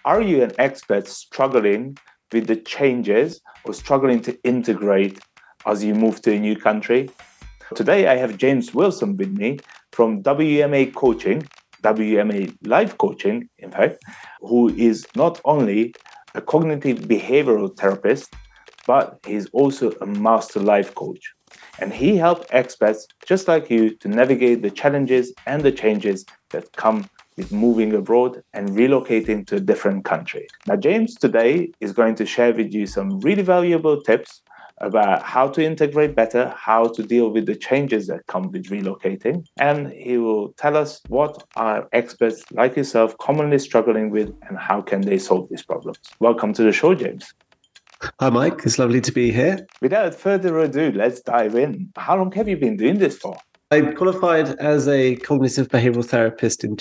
Are you an expert struggling with the changes or struggling to integrate as you move to a new country? Today, I have James Wilson with me from WMA Coaching, WMA Life Coaching, in fact, who is not only a cognitive behavioral therapist, but he's also a master life coach. And he helps experts just like you to navigate the challenges and the changes that come with moving abroad and relocating to a different country. Now, James today is going to share with you some really valuable tips about how to integrate better, how to deal with the changes that come with relocating. And he will tell us what are experts like yourself commonly struggling with and how can they solve these problems. Welcome to the show, James. Hi, Mike. It's lovely to be here. Without further ado, let's dive in. How long have you been doing this for? I qualified as a cognitive behavioral therapist in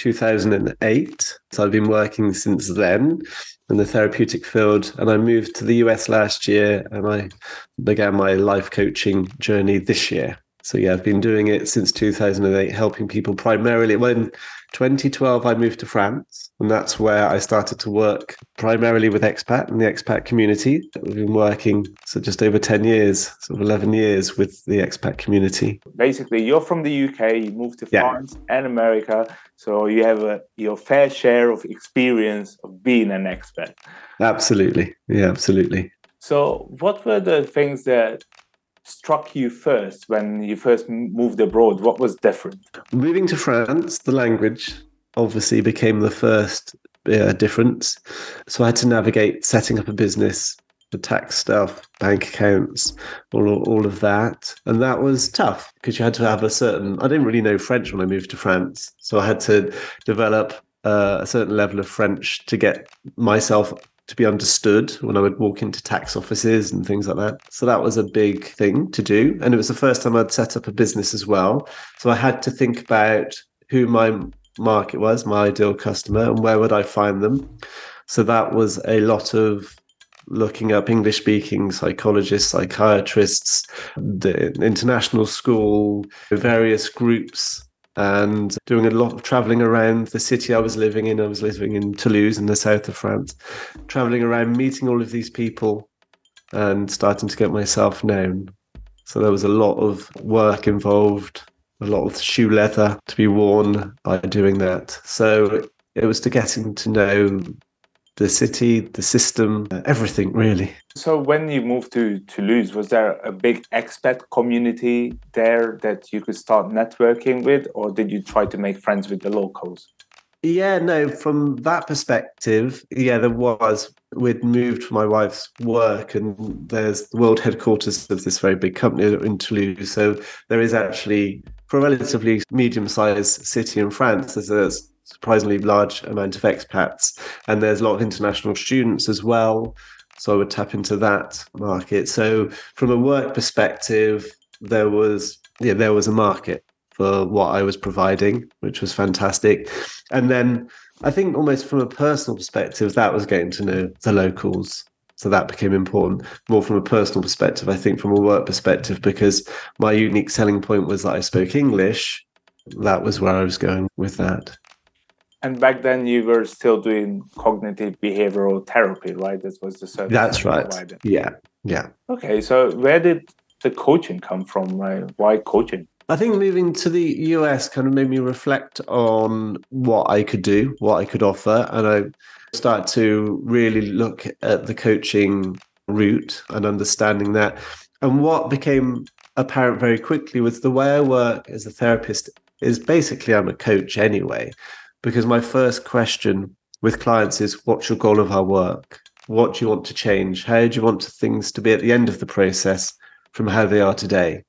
2008. So I've been working since then in the therapeutic field. And I moved to the US last year and I began my life coaching journey this year. So yeah, I've been doing it since 2008, helping people primarily. When 2012, I moved to France, and that's where I started to work primarily with expat and the expat community. We've been working for just over 10 years, sort of 11 years with the expat community. Basically, you're from the UK, you moved to France and America, so you have your fair share of experience of being an expat. Absolutely. Yeah, absolutely. So what were the things that struck you first when you first moved abroad? What was different? Moving to France, the language obviously became the first difference. So I had to navigate setting up a business, the tax stuff, bank accounts, all of that. And that was tough because you had to have I didn't really know French when I moved to France. So I had to develop a certain level of French to get myself to be understood when I would walk into tax offices and things like that. So that was a big thing to do. And it was the first time I'd set up a business as well. So I had to think about who my market was, my ideal customer, and where would I find them. So that was a lot of looking up English-speaking psychologists, psychiatrists, the international school, various groups, and doing a lot of traveling around the city I was living in. I was living in Toulouse in the south of France, traveling around, meeting all of these people and starting to get myself known. So there was a lot of work involved, a lot of shoe leather to be worn by doing that. So it was to getting to know the city, the system, everything really. So when you moved to Toulouse, was there a big expat community there that you could start networking with, or did you try to make friends with the locals? Yeah, no, from that perspective, yeah, there was. We'd moved for my wife's work and there's the world headquarters of this very big company in Toulouse. So there is actually, for a relatively medium-sized city in France, there's a surprisingly large amount of expats and there's a lot of international students as well. So I would tap into that market. So from a work perspective, there was a market for what I was providing, which was fantastic. And then I think almost from a personal perspective, that was getting to know the locals. So that became important. More from a personal perspective, I think from a work perspective, because my unique selling point was that I spoke English. That was where I was going with that. And back then you were still doing cognitive behavioral therapy, right? That was the service. That's right. Provided. Yeah. Okay, so where did the coaching come from, right? Why coaching? I think moving to the US kind of made me reflect on what I could do, what I could offer. And I started to really look at the coaching route and understanding that. And what became apparent very quickly was the way I work as a therapist is basically I'm a coach anyway. Because my first question with clients is, what's your goal of our work? What do you want to change? How do you want things to be at the end of the process from how they are today?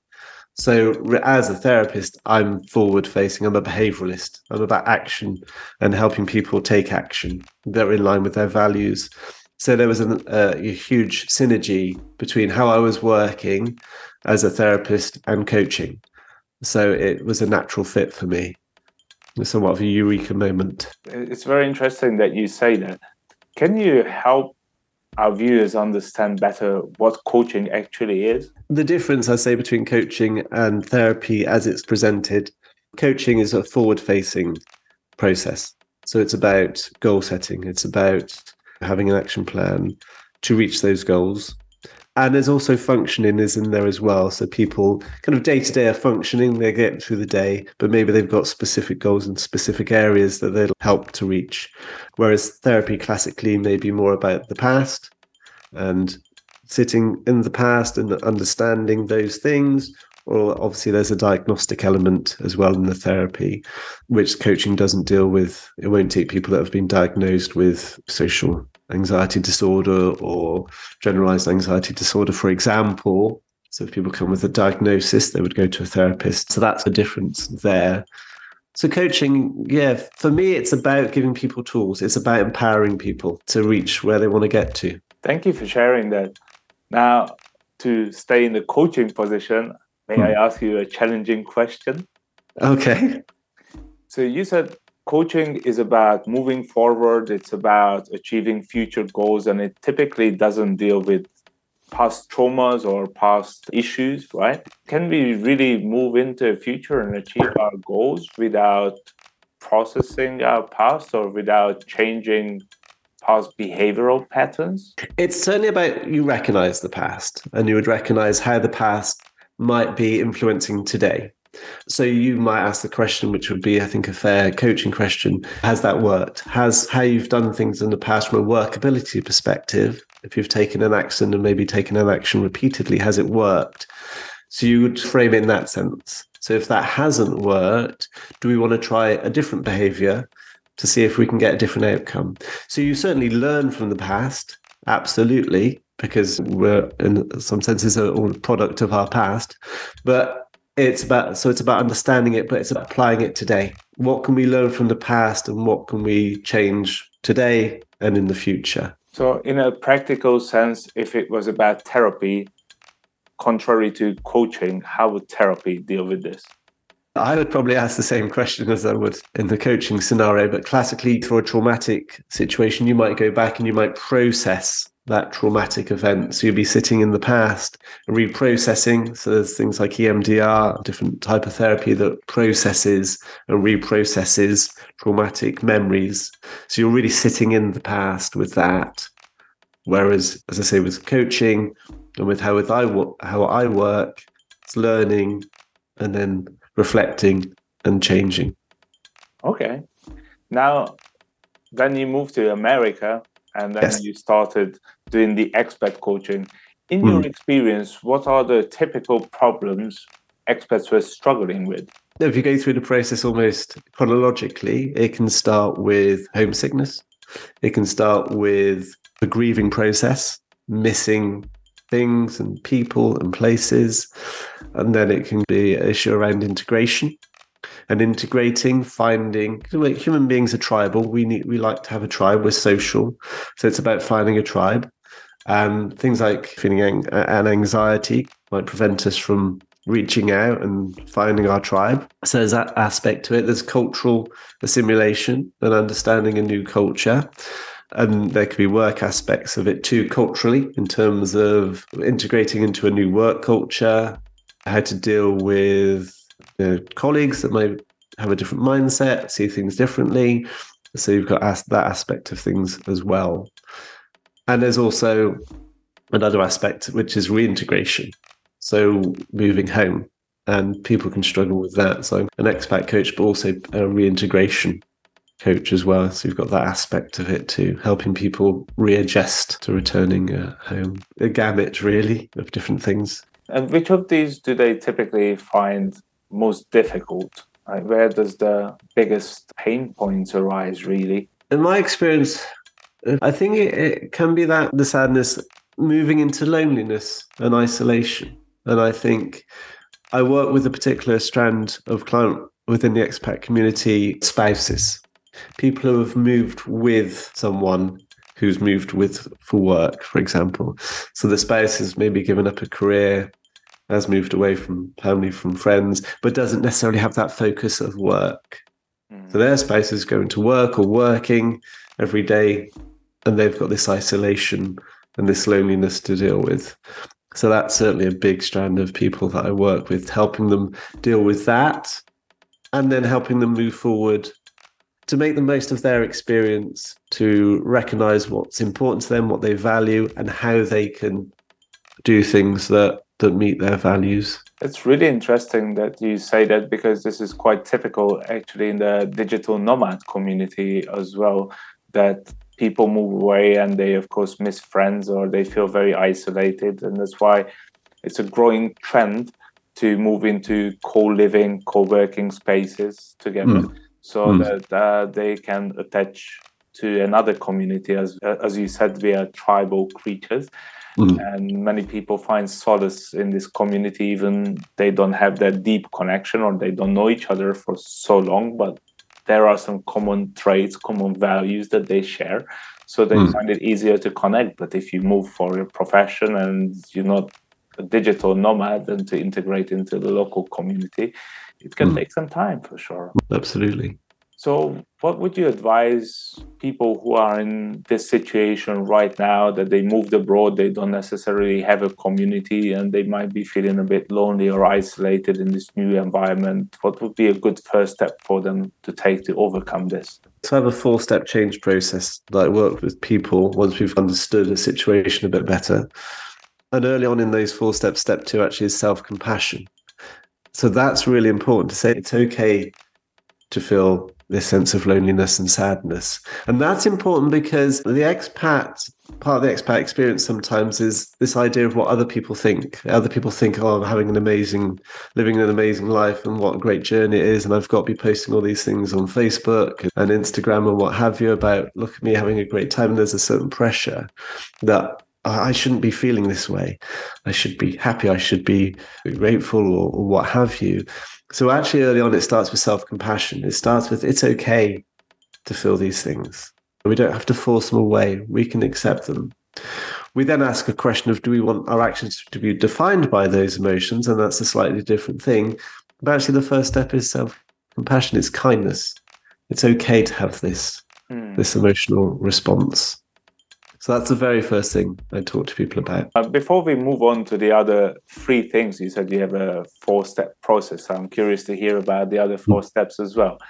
So as a therapist, I'm forward-facing. I'm a behavioralist. I'm about action and helping people take action that are in line with their values. So there was a huge synergy between how I was working as a therapist and coaching. So it was a natural fit for me. Somewhat of a eureka moment. It's very interesting that you say that. Can you help our viewers understand better what coaching actually is? The difference, I say, between coaching and therapy as it's presented, coaching is a forward-facing process. So it's about goal setting. It's about having an action plan to reach those goals. And there's also functioning is in there as well. So people kind of day to day are functioning, they're getting through the day, but maybe they've got specific goals in specific areas that they'll help to reach. Whereas therapy classically may be more about the past and sitting in the past and understanding those things. Or obviously there's a diagnostic element as well in the therapy, which coaching doesn't deal with. It won't take people that have been diagnosed with social anxiety disorder or generalized anxiety disorder, for example. So if people come with a diagnosis, they would go to a therapist. So that's a difference there. So coaching, yeah, for me, it's about giving people tools. It's about empowering people to reach where they want to get to. Thank you for sharing that. Now, to stay in the coaching position, may I ask you a challenging question? Okay. So you said coaching is about moving forward. It's about achieving future goals, and it typically doesn't deal with past traumas or past issues, right? Can we really move into the future and achieve our goals without processing our past or without changing past behavioral patterns? It's certainly about you recognize the past and you would recognize how the past might be influencing today. So you might ask the question, which would be, I think, a fair coaching question. Has that worked? Has how you've done things in the past from a workability perspective, if you've taken an action and maybe taken an action repeatedly, has it worked? So you would frame it in that sense. So if that hasn't worked, do we want to try a different behavior to see if we can get a different outcome? So you certainly learn from the past, absolutely, because we're in some senses a product of our past. But it's about understanding it, but it's about applying it today. What can we learn from the past and what can we change today and in the future? So in a practical sense, if it was about therapy, contrary to coaching, how would therapy deal with this? I would probably ask the same question as I would in the coaching scenario, but classically for a traumatic situation, you might go back and you might process that traumatic event. So you'll be sitting in the past and reprocessing. So there's things like EMDR, different type of therapy that processes and reprocesses traumatic memories. So you're really sitting in the past with that. Whereas, as I say, with coaching and with how I work, it's learning and then reflecting and changing. Okay. Now, then you moved to America and then you started doing the expat coaching. In your experience, what are the typical problems expats were struggling with? If you go through the process almost chronologically, it can start with homesickness. It can start with the grieving process, missing things and people and places. And then it can be an issue around integration and integrating, finding, human beings are tribal. We like to have a tribe. We're social. So it's about finding a tribe. And things like feeling an anxiety might prevent us from reaching out and finding our tribe. So there's that aspect to it. There's cultural assimilation and understanding a new culture. And there could be work aspects of it too, culturally, in terms of integrating into a new work culture, how to deal with colleagues that might have a different mindset, see things differently. So you've got that aspect of things as well. And there's also another aspect, which is reintegration. So moving home, and people can struggle with that. So I'm an expat coach, but also a reintegration coach as well. So you've got that aspect of it too, helping people readjust to returning home. A gamut, really, of different things. And which of these do they typically find most difficult? Like, where does the biggest pain points arise, really? In my experience, I think it can be that the sadness moving into loneliness and isolation. And I think I work with a particular strand of client within the expat community, spouses, people who have moved with someone who's moved with for work, for example. So the spouse has maybe given up a career, has moved away from family, from friends, but doesn't necessarily have that focus of work. So their spouse is going to work or working every day, and they've got this isolation and this loneliness to deal with. So that's certainly a big strand of people that I work with, helping them deal with that and then helping them move forward to make the most of their experience, to recognize what's important to them, what they value, and how they can do things that meet their values. It's really interesting that you say that, because this is quite typical actually in the digital nomad community as well, that people move away and they of course miss friends, or they feel very isolated, and that's why it's a growing trend to move into co-living, co-working spaces together, so that they can attach to another community, as you said, we are tribal creatures. And many people find solace in this community, even they don't have that deep connection, or they don't know each other for so long, but there are some common traits, common values that they share, so they find it easier to connect. But if you move for your profession and you're not a digital nomad, and to integrate into the local community, it can take some time for sure. Absolutely. So what would you advise people who are in this situation right now, that they moved abroad, they don't necessarily have a community, and they might be feeling a bit lonely or isolated in this new environment? What would be a good first step for them to take to overcome this? So I have a 4-step change process that I work with people once we've understood a situation a bit better. And early on in those 4 steps, step 2 actually is self-compassion. So that's really important, to say it's okay to feel this sense of loneliness and sadness. And that's important because part of the expat experience sometimes is this idea of what other people think. Other people think, oh, I'm living an amazing life, and what a great journey it is. And I've got to be posting all these things on Facebook and Instagram and what have you about, look at me having a great time. And there's a certain pressure that I shouldn't be feeling this way. I should be happy. I should be grateful, or what have you. So actually early on, it starts with self-compassion. It starts with, it's okay to feel these things. We don't have to force them away. We can accept them. We then ask a question of, do we want our actions to be defined by those emotions? And that's a slightly different thing. But actually the first step is self-compassion. It's kindness. It's okay to have this emotional response. So that's the very first thing I talk to people about. Before we move on to the other 3 things, you said you have a 4-step process. I'm curious to hear about the other 4 steps as well.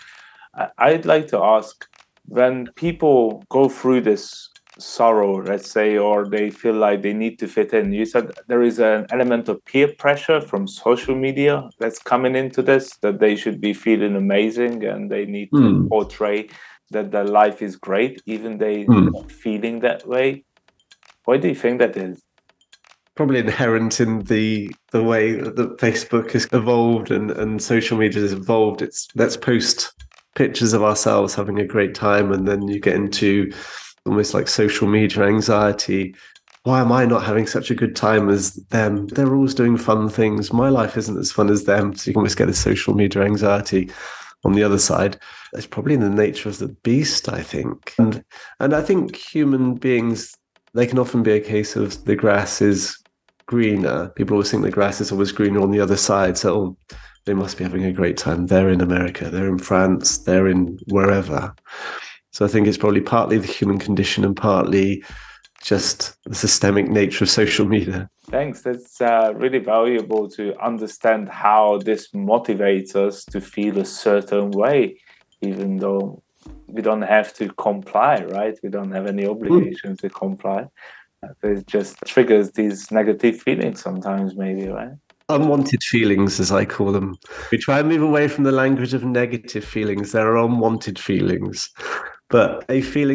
I'd like to ask, when people go through this sorrow, let's say, or they feel like they need to fit in, you said there is an element of peer pressure from social media that's coming into this, that they should be feeling amazing and they need to portray that their life is great, even they're not feeling that way. Why do you think that is? Probably inherent in the way that Facebook has evolved and social media has evolved. It's, let's post pictures of ourselves having a great time, and then you get into almost like social media anxiety. Why am I not having such a good time as them? They're always doing fun things. My life isn't as fun as them. So you can almost get a social media anxiety on the other side. It's probably in the nature of the beast, I think. And I think human beings, they can often be a case of the grass is greener. People always think the grass is always greener on the other side. So they must be having a great time. They're in America, they're in France, they're in wherever. So I think it's probably partly the human condition and partly just the systemic nature of social media. Thanks. That's really valuable to understand how this motivates us to feel a certain way, even though we don't have to comply, right? We don't have any obligation to comply. It just triggers these negative feelings sometimes, maybe, right? Unwanted feelings, as I call them. We try and move away from the language of negative feelings. There are unwanted feelings. But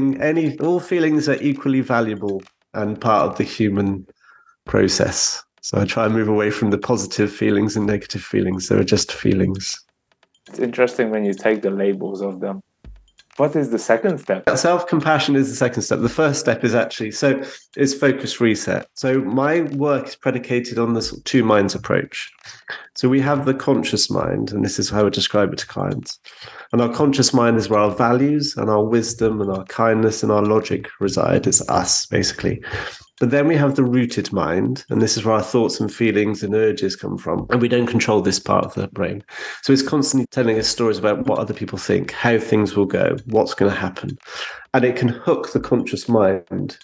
all feelings are equally valuable and part of the human process. So I try and move away from the positive feelings and negative feelings. They are just feelings. It's interesting when you take the labels of them. What is the second step? Self-compassion is the second step. The first step is focus reset. So my work is predicated on this 2 minds approach. So we have the conscious mind, and this is how I describe it to clients. And our conscious mind is where our values and our wisdom and our kindness and our logic reside. It's us, basically. But then we have the rooted mind, and this is where our thoughts and feelings and urges come from. And we don't control this part of the brain. So it's constantly telling us stories about what other people think, how things will go, what's going to happen. And it can hook the conscious mind.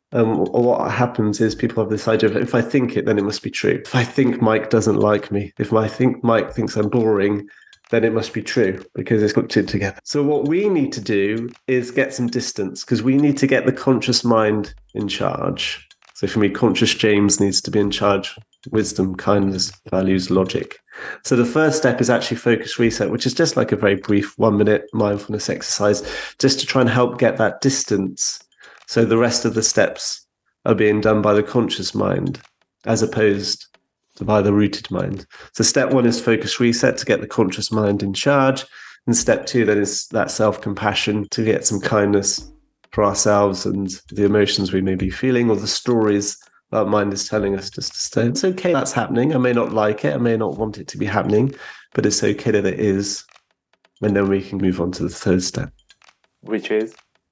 What happens is people have this idea of, if I think it, then it must be true. If I think Mike doesn't like me, if I think Mike thinks I'm boring, then it must be true because it's hooked it together. So what we need to do is get some distance because we need to get the conscious mind in charge. So for me, conscious James needs to be in charge. Wisdom, kindness, values, logic. So the first step is actually focus reset, which is just like a very brief 1-minute mindfulness exercise, just to try and help get that distance. So the rest of the steps are being done by the conscious mind as opposed to by the rooted mind. So step 1 is focus reset to get the conscious mind in charge. And step 2 then is that self-compassion to get some kindness for ourselves and the emotions we may be feeling or the stories our mind is telling us just to stay. It's okay that's happening. I may not like it. I may not want it to be happening, but it's okay that it is. And then we can move on to the third step. Which is?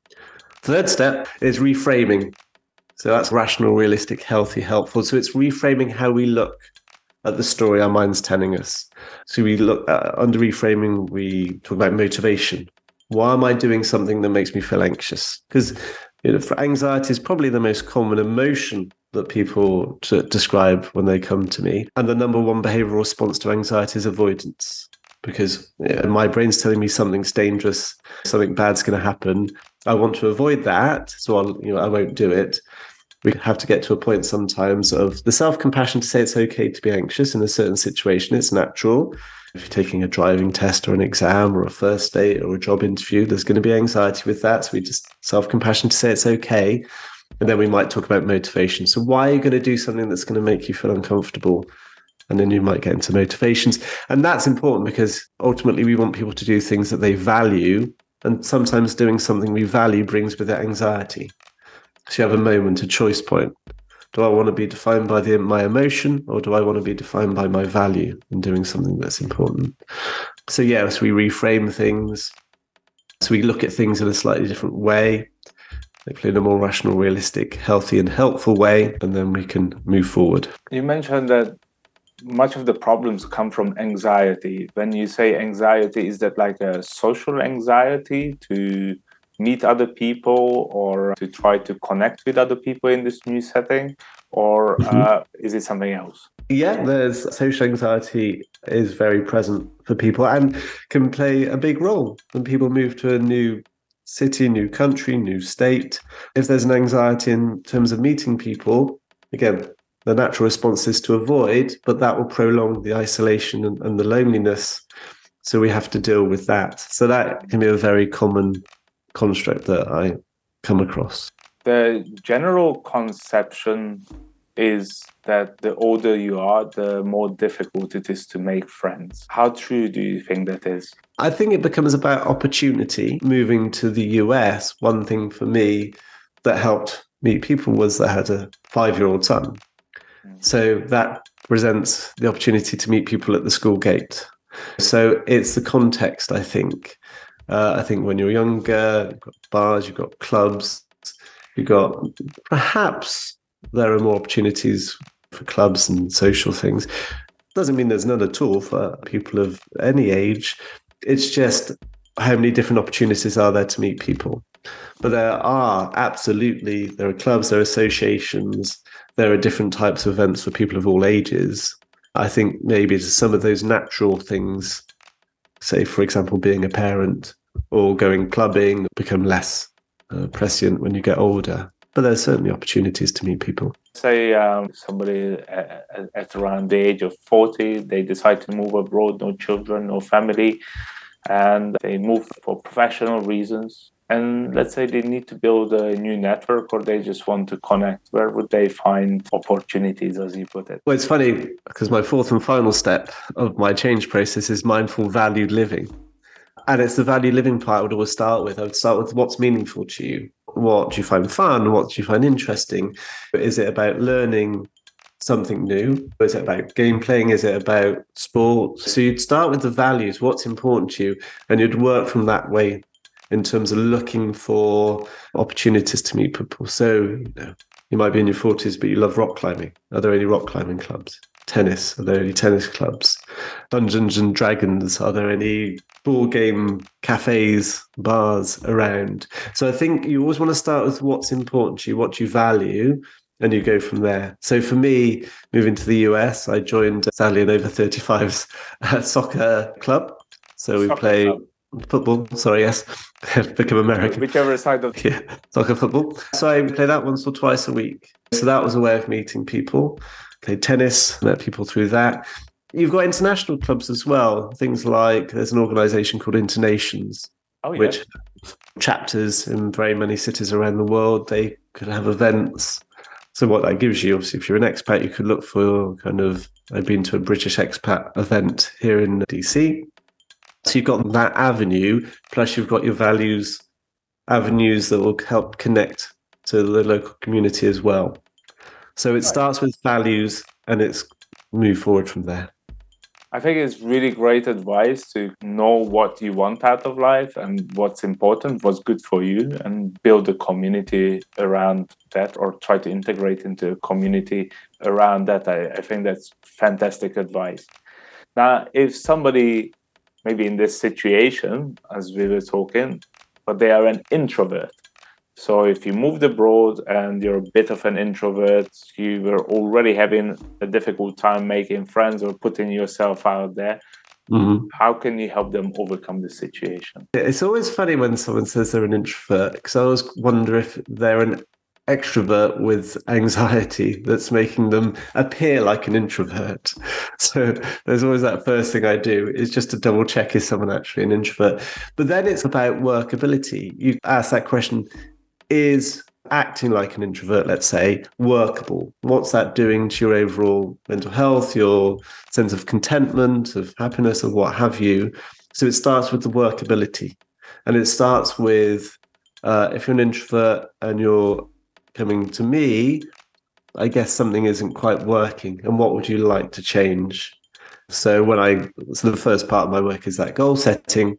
Third step is reframing. So that's rational, realistic, healthy, helpful. So it's reframing how we look at the story our mind's telling us. So we look under reframing, we talk about motivation. Why am I doing something that makes me feel anxious? Because for anxiety is probably the most common emotion that people describe when they come to me. And the number one behavioral response to anxiety is avoidance. Because my brain's telling me something's dangerous, something bad's going to happen. I want to avoid that, so I won't do it. We have to get to a point sometimes of the self-compassion to say it's okay to be anxious in a certain situation. It's natural. If you're taking a driving test or an exam or a first date or a job interview, there's going to be anxiety with that. So we just self-compassion to say it's okay. And then we might talk about motivation. So why are you going to do something that's going to make you feel uncomfortable? And then you might get into motivations. And that's important because ultimately we want people to do things that they value. And sometimes doing something we value brings with it anxiety. So you have a moment, a choice point. Do I want to be defined by my emotion or do I want to be defined by my value in doing something that's important? So we reframe things. So we look at things in a slightly different way, hopefully in a more rational, realistic, healthy and helpful way, and then we can move forward. You mentioned that much of the problems come from anxiety. When you say anxiety, is that like a social anxiety to meet other people or to try to connect with other people in this new setting? Or is it something else? Yeah, there's social anxiety is very present for people and can play a big role when people move to a new city, new country, new state. If there's an anxiety in terms of meeting people, again, the natural response is to avoid, but that will prolong the isolation and the loneliness. So we have to deal with that. So that can be a very common construct that I come across. The general conception is that the older you are, the more difficult it is to make friends. How true do you think that is? I think it becomes about opportunity. Moving to the US, one thing for me that helped meet people was that I had a 5-year-old son. So that presents the opportunity to meet people at the school gate. So it's the context, I think. I think when you're younger, you've got bars, you've got clubs, you've got perhaps there are more opportunities for clubs and social things. Doesn't mean there's none at all for people of any age. It's just how many different opportunities are there to meet people. But there are clubs, there are associations, there are different types of events for people of all ages. I think maybe some of those natural things, say, for example, being a parent or going clubbing, become less prescient when you get older. But there's certainly opportunities to meet people. Say somebody at around the age of 40, they decide to move abroad, no children, no family, and they move for professional reasons. And let's say they need to build a new network or they just want to connect. Where would they find opportunities, as you put it? Well, it's funny because my fourth and final step of my change process is mindful, valued living. And it's the value living part I would always start with. I would start with what's meaningful to you. What do you find fun? What do you find interesting? Is it about learning something new? Is it about game playing? Is it about sport? So you'd start with the values, what's important to you, and you'd work from that way in terms of looking for opportunities to meet people. So you might be in your 40s, but you love rock climbing. Are there any rock climbing clubs? Tennis, are there any tennis clubs? Dungeons and Dragons, are there any board game cafes, bars around? So I think you always want to start with what's important to you, what you value, and you go from there. So for me, moving to the US, I joined, sadly, an over 35s soccer club. So we Soccer play club. football. Sorry, yes, I've become American. Whichever side of Yeah, soccer, football. So I play that once or twice a week. So that was a way of meeting people. Played tennis, met people through that. You've got international clubs as well. Things like there's an organisation called Internations, Oh yeah. which chapters in very many cities around the world. They could have events. So what that gives you, obviously, if you're an expat, you could look for kind of, I've been to a British expat event here in DC. So you've got that avenue, plus you've got your values avenues that will help connect to the local community as well. So it starts with values and it's move forward from there. I think it's really great advice to know what you want out of life and what's important, what's good for you, and build a community around that, or try to integrate into a community around that. I think that's fantastic advice. Now, if somebody maybe in this situation, as we were talking, but they are an introvert. So if you moved abroad and you're a bit of an introvert, you were already having a difficult time making friends or putting yourself out there, how can you help them overcome the situation? It's always funny when someone says they're an introvert, because I always wonder if they're an extrovert with anxiety that's making them appear like an introvert. So there's always that first thing I do is just to double check, is someone actually an introvert? But then it's about workability. You ask that question, is acting like an introvert, let's say, workable? What's that doing to your overall mental health, your sense of contentment, of happiness, or what have you? So it starts with the workability. And it starts with, if you're an introvert and you're coming to me, I guess something isn't quite working. And what would you like to change? So the first part of my work is that goal setting.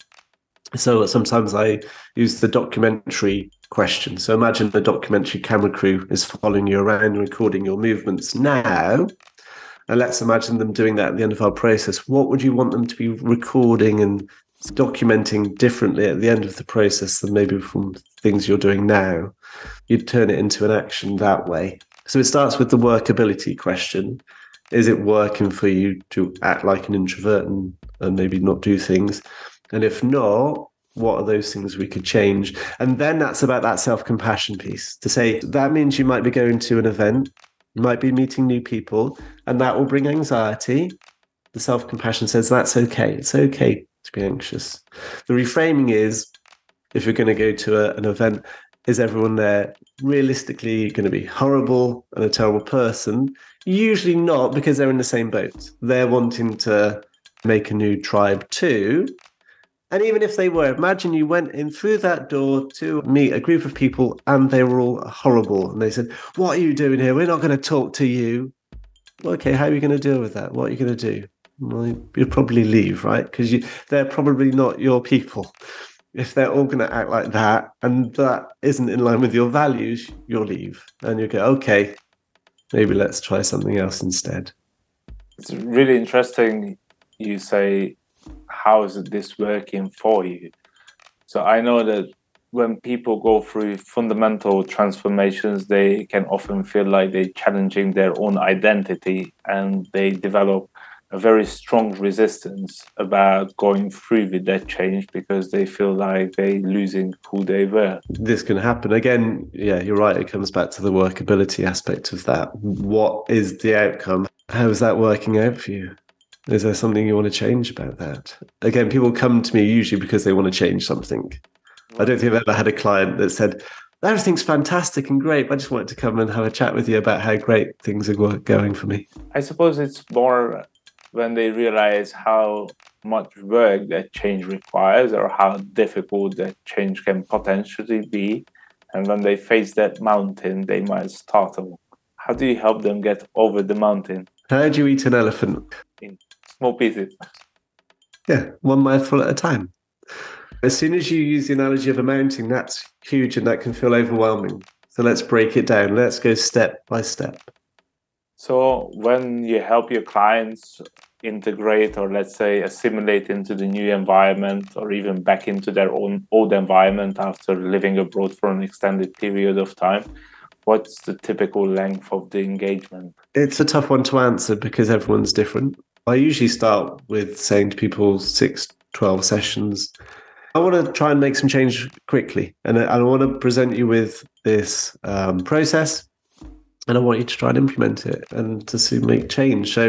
So sometimes I use the documentary question. So imagine the documentary camera crew is following you around and recording your movements now. And let's imagine them doing that at the end of our process. What would you want them to be recording and documenting differently at the end of the process than maybe from things you're doing now? You'd turn it into an action that way. So it starts with the workability question. Is it working for you to act like an introvert and maybe not do things? And if not, what are those things we could change? And then that's about that self-compassion piece, to say that means you might be going to an event, you might be meeting new people, and that will bring anxiety. The self-compassion says that's okay. It's okay to be anxious. The reframing is, if you're going to go to an event, is everyone there realistically going to be horrible and a terrible person? Usually not, because they're in the same boat. They're wanting to make a new tribe too. And even if they were, imagine you went in through that door to meet a group of people and they were all horrible. And they said, what are you doing here? We're not going to talk to you. Okay, how are you going to deal with that? What are you going to do? Well, you'll probably leave, right? Because they're probably not your people. If they're all going to act like that and that isn't in line with your values, you'll leave. And you'll go, okay, maybe let's try something else instead. It's really interesting you say, how is this working for you? So I know that when people go through fundamental transformations, they can often feel like they're challenging their own identity, and they develop a very strong resistance about going through with that change because they feel like they're losing who they were. This can happen. Again, yeah, you're right. It comes back to the workability aspect of that. What is the outcome? How is that working out for you? Is there something you want to change about that? Again, people come to me usually because they want to change something. I don't think I've ever had a client that said, everything's fantastic and great, but I just wanted to come and have a chat with you about how great things are going for me. I suppose it's more when they realize how much work that change requires or how difficult that change can potentially be. And when they face that mountain, they might startle. How do you help them get over the mountain? How do you eat an elephant? In small pieces. Yeah, one mouthful at a time. As soon as you use the analogy of a mountain, that's huge and that can feel overwhelming. So let's break it down. Let's go step by step. So when you help your clients integrate or let's say assimilate into the new environment or even back into their own old environment after living abroad for an extended period of time, what's the typical length of the engagement? It's a tough one to answer because everyone's different. I usually start with saying to people 6, 12 sessions. I want to try and make some change quickly. And I want to present you with this process. And I want you to try and implement it and to make change. So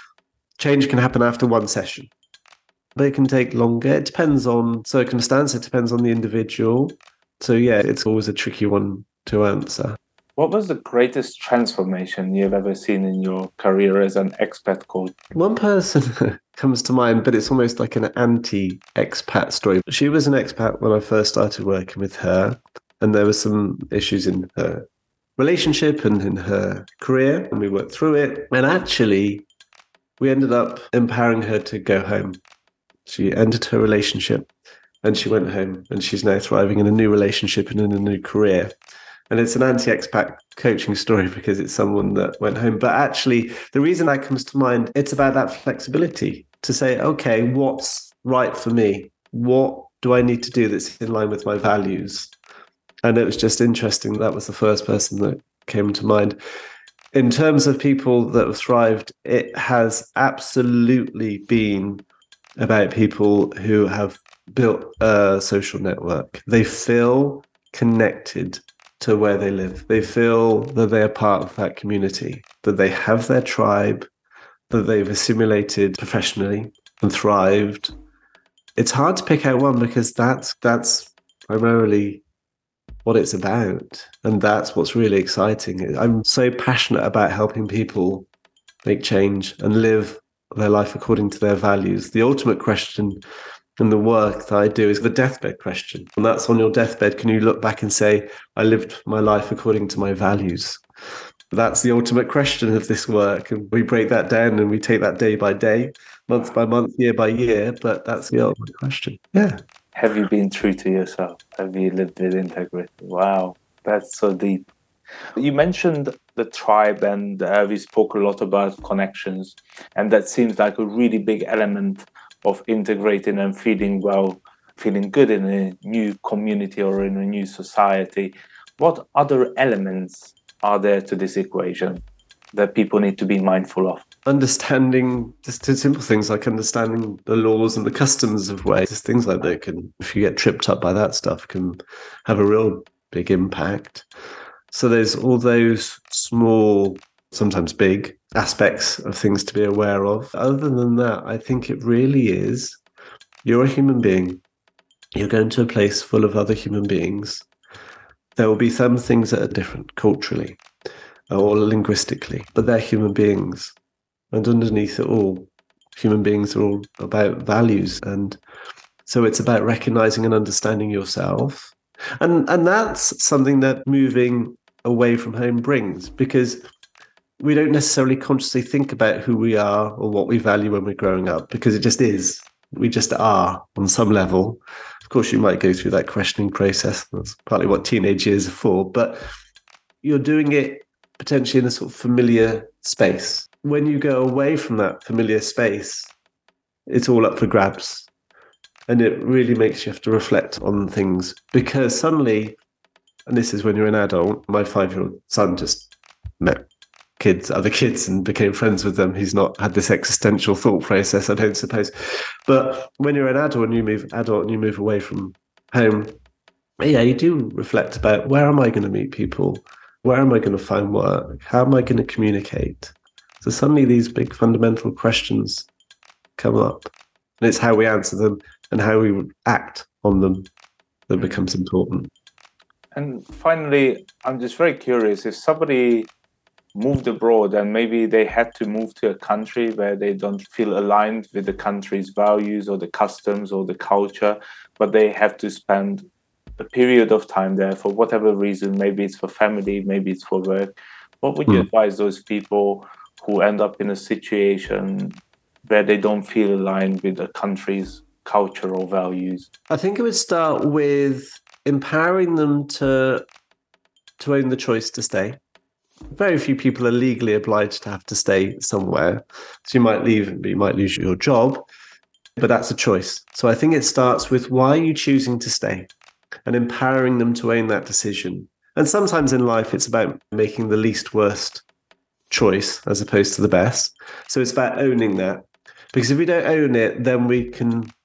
change can happen after one session, but it can take longer. It depends on circumstance. It depends on the individual. So yeah, it's always a tricky one to answer. What was the greatest transformation you've ever seen in your career as an expat coach? One person comes to mind, but it's almost like an anti-expat story. She was an expat when I first started working with her, and there were some issues in her relationship and in her career, and we worked through it. And actually, we ended up empowering her to go home. She ended her relationship and she went home, and she's now thriving in a new relationship and in a new career. And it's an anti-expat coaching story because it's someone that went home. But actually, the reason that comes to mind, it's about that flexibility to say, okay, what's right for me? What do I need to do that's in line with my values? And it was just interesting. That was the first person that came to mind. In terms of people that have thrived, it has absolutely been about people who have built a social network. They feel connected to where they live. They feel that they are part of that community, that they have their tribe, that they've assimilated professionally and thrived. It's hard to pick out one because that's primarily what it's about. And that's what's really exciting. I'm so passionate about helping people make change and live their life according to their values. The ultimate question in the work that I do is the deathbed question. And that's on your deathbed. Can you look back and say, I lived my life according to my values? That's the ultimate question of this work. And we break that down and we take that day by day, month by month, year by year. But that's the ultimate question. Yeah. Have you been true to yourself? Have you lived with integrity? Wow, that's so deep. You mentioned the tribe, and we spoke a lot about connections. And that seems like a really big element of integrating and feeling well, feeling good in a new community or in a new society. What other elements are there to this equation that people need to be mindful of? Understanding just simple things like understanding the laws and the customs of ways, just things like that can, if you get tripped up by that stuff, can have a real big impact. So there's all those small, sometimes big aspects of things to be aware of. Other than that, I think it really is, you're a human being. You're going to a place full of other human beings. There will be some things that are different culturally or linguistically, but they're human beings. And underneath it all, human beings are all about values. And so it's about recognizing and understanding yourself. And that's something that moving away from home brings, because we don't necessarily consciously think about who we are or what we value when we're growing up, because it just is. We just are on some level. Of course, you might go through that questioning process. That's partly what teenage years are for, but you're doing it potentially in a sort of familiar space. When you go away from that familiar space, it's all up for grabs. And it really makes you have to reflect on things, because suddenly, and this is when you're an adult, my 5-year-old son just met other kids and became friends with them. He's not had this existential thought process, I don't suppose. But when you're an adult and you move away from home, yeah, you do reflect about, where am I going to meet people? Where am I going to find work? How am I going to communicate? So suddenly these big fundamental questions come up, and it's how we answer them and how we act on them that becomes important. And finally, I'm just very curious, if somebody moved abroad and maybe they had to move to a country where they don't feel aligned with the country's values or the customs or the culture, but they have to spend a period of time there for whatever reason, maybe it's for family, maybe it's for work, what would you advise those people who end up in a situation where they don't feel aligned with a country's culture or values? I think it would start with empowering them to own the choice to stay. Very few people are legally obliged to have to stay somewhere. So you might leave and you might lose your job, but that's a choice. So I think it starts with, why are you choosing to stay? And empowering them to own that decision. And sometimes in life, it's about making the least worst choice as opposed to the best. So it's about owning that. Because if we don't own it, then we can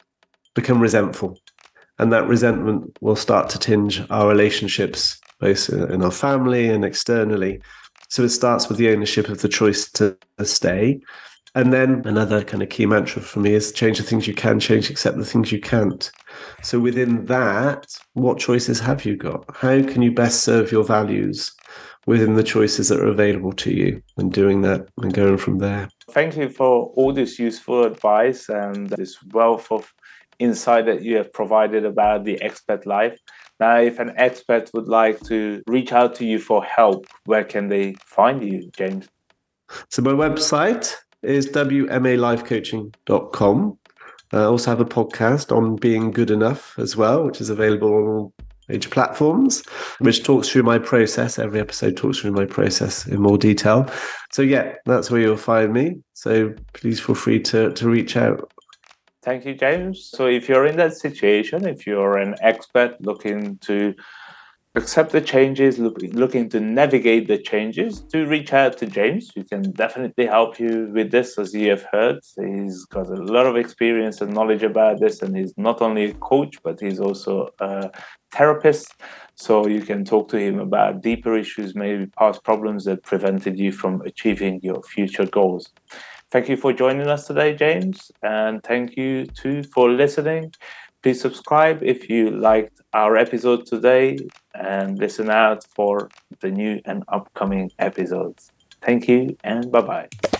become resentful. And that resentment will start to tinge our relationships, both in our family and externally. So it starts with the ownership of the choice to stay. And then another kind of key mantra for me is change the things you can change, accept the things you can't. So within that, what choices have you got? How can you best serve your values within the choices that are available to you, and doing that and going from there? Thank you for all this useful advice and this wealth of insight that you have provided about the expat life. Now, if an expat would like to reach out to you for help, where can they find you, James? So my website is wmalifecoaching.com. I also have a podcast on being good enough as well, which is available on all major platforms, which talks through my process. Every episode talks through my process in more detail. So yeah, that's where you'll find me. So please feel free to reach out. Thank you, James. So if you're in that situation, if you're an expat looking to accept the changes, looking to navigate the changes, to reach out to James. We can definitely help you with this, as you have heard. He's got a lot of experience and knowledge about this, and he's not only a coach, but he's also a therapist. So you can talk to him about deeper issues, maybe past problems that prevented you from achieving your future goals. Thank you for joining us today, James, and thank you too for listening. Please subscribe if you liked our episode today, and listen out for the new and upcoming episodes. Thank you and bye-bye.